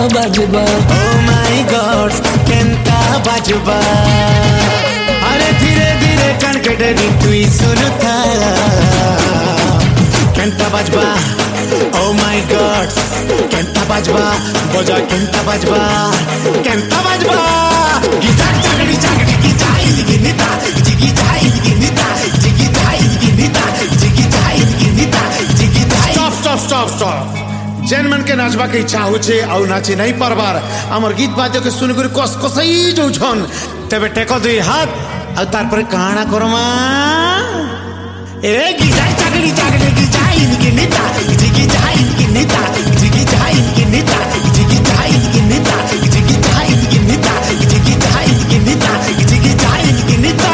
बाजबा oh my god केंता बाजबा अरे धीरे धीरे कनकटरी तुई सुनता केंता बाजबा ओ माय गॉड केंता बाजबा बजा केंता बाजबा गिटार चागड़ी चागड़ी की जाई गिनिता जिगी जाई गिनिता जिगी जाई गिनिता जिगी जाई गिनिता जिगी जाई स्टॉप जेन मन के नाचबा के इच्छा हो छे आउ नाचे नहीं परबार हमर गीत बाजे के सुन कर कस कसई जो छन तबे टेको दुई हाथ आ तार पर काना करमा ए गिटार चागड़ी चागड़ी की जाई गिनिता जिगी जाई गिनिता जिगी जाई गिनिता जिगी जाई गिनिता जिगी जाई गिनिता जिगी जाई गिनिता जिगी जाई गिनिता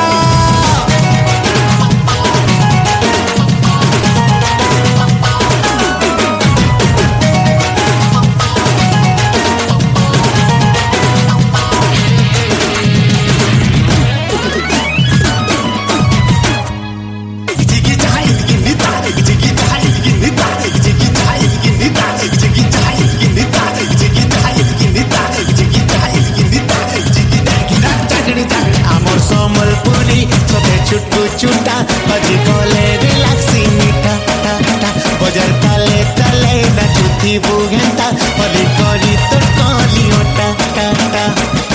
चुटू चुटा बजी कोले रिलैक्सी मीठा टा टा बजार ताले ताले ना चुथी बुगेंता पली कोरी तो कोली ओटा टा टा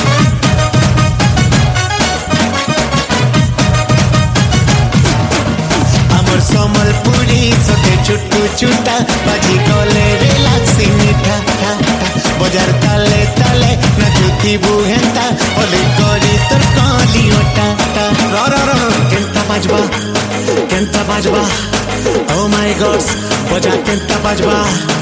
अमर समलपुरी सोते चुटू चुटा बजी कोले रिलैक्सी मीठा टा टा बजार ताले ताले ना चुथी बुगेंता पली कोरी तो कोली ओटा टा रो केंता बाजबा ओ माय गॉड बजा केंता बाजबा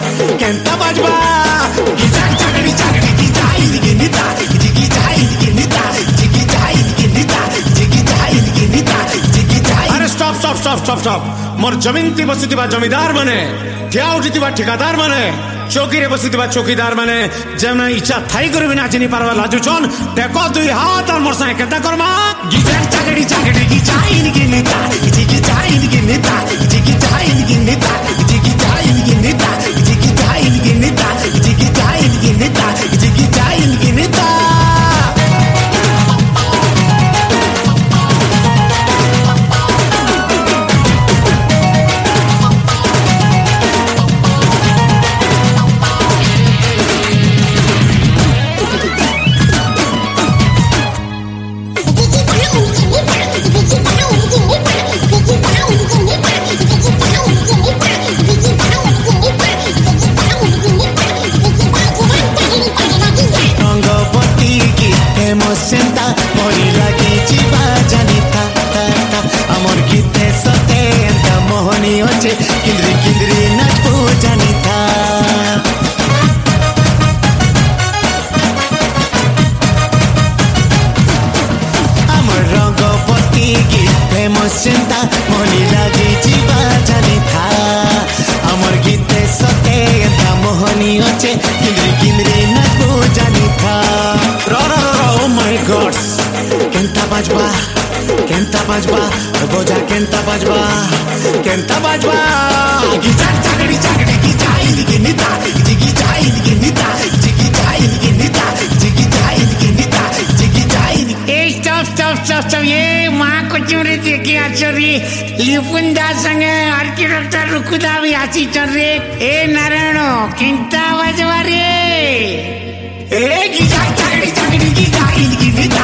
गिटार चागड़ी चागड़ी की जाई गिनिता जिगी जाई गिनिता जिगी जाई गिनिता जिगी जाई गिनिता जिगी जाई अरे स्टॉप मोर जमीन ती बसितिबा जमीदार माने ठिया उठितिबा ठेकेदार माने चौकी रे बसितिबा चौकीदार माने जेना इच्छा थाई करे बिना चिनी पारवा लाजू छन टेको दुई हाथ और मोर संगे केंता करमा गिटार चागड़ी चागड़ी की जाई गिनिता जिगी जाई गिनिता जिगी जाई गिनिता जिगी जाई गिनिता जिगी जाई गिनिता जिगी जाई गिनिता जिगी जाई गिनिता सेंता मोरी लगी जीवा जानिता अमर गीते सते एंता मोहनी होचे किंद्री किंद्री नाचबो जानिता अमर रंगपति गीत फेमस सेंता मोहनी लगी जीवा जानिता अमर गीते सते एंता मोहनी होचे किंद्री किंद्री नाचबो जानिता केंता बाजबा बोझा केंता बाजबा गिटार चागड़ी चागड़ी की जाई गिनिता जिगी जाई गिनिता जिगी जाई गिनिता जिगी जाई गिनिता जिगी जाई ए स्टॉप ये मां को चुरे देखी आचरी लिपुंदा संगे आर्किटेक्टर रुकुदा भी आसी चल रे ए नारायणो केंता बाजबा रे ए गिटार चागड़ी चागड़ी की जाई गिनिता